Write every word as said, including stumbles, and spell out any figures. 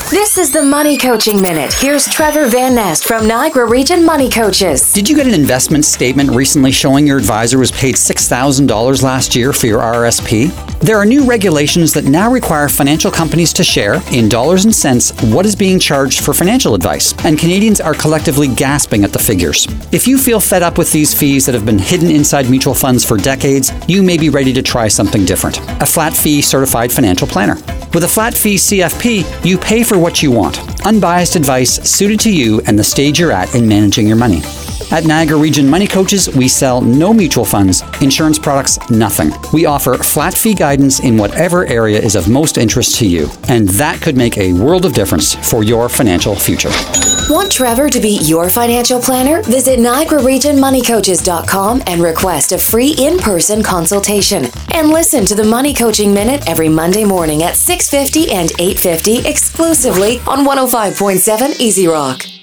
This is the Money Coaching Minute. Here's Trevor Van Nest from Niagara Region Money Coaches. Did you get an investment statement recently showing your advisor was paid six thousand dollars last year for your R R S P? There are new regulations that now require financial companies to share, in dollars and cents, what is being charged for financial advice, and Canadians are collectively gasping at the figures. If you feel fed up with these fees that have been hidden inside mutual funds for decades, you may be ready to try something different. A flat fee certified financial planner. With a flat fee C F P, you pay for what you want. Unbiased advice suited to you and the stage you're at in managing your money. At Niagara Region Money Coaches, we sell no mutual funds, insurance products, nothing. We offer flat fee guidance in whatever area is of most interest to you, and that could make a world of difference for your financial future. Want Trevor to be your financial planner? Visit Niagara Region Money Coaches dot com and request a free in-person consultation. And listen to the Money Coaching Minute every Monday morning at six fifty and eight fifty exclusively on one oh five point seven Easy Rock.